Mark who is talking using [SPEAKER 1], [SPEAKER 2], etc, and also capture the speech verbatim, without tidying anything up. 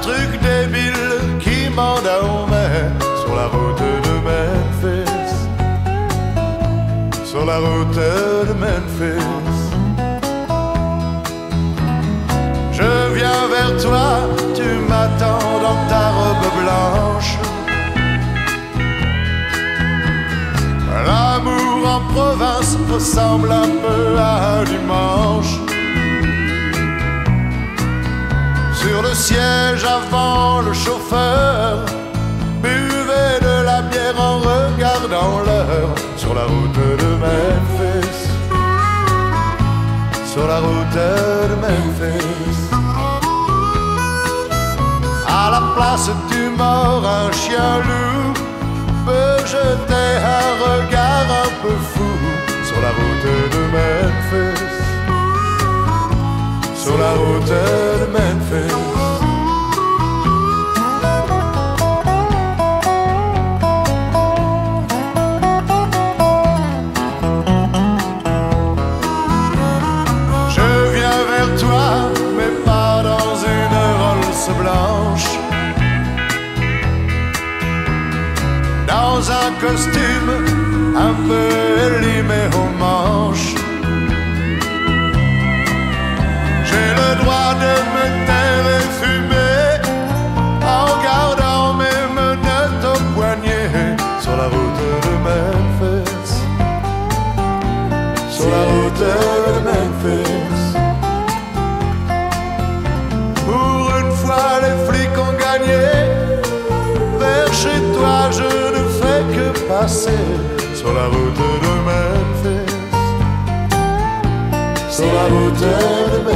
[SPEAKER 1] truc débile qui m'endormait sur la route de Memphis, sur la route de Memphis. Je viens vers toi, tu m'attends dans ta robe blanche. L'amour en province ressemble un peu à un dimanche. Sur le siège avant, le chauffeur buvait de la bière en regardant l'heure. Sur la route de Memphis, sur la route de Memphis. À la place du mort, un chien loup peut jeter un regard un peu fou. Sur la route de Memphis, sur la route de Memphis. Je viens vers toi, mais pas dans une Rolls blanche, dans un costume un peu élimé aux manches. J'ai le droit de me taire et fumer en gardant mes menottes au poignet. Sur la route de Memphis, sur la route de Memphis. Pour une fois les flics ont gagné, vers chez toi je ne fais que passer. Sur la route de Memphis, sur la route de Memphis.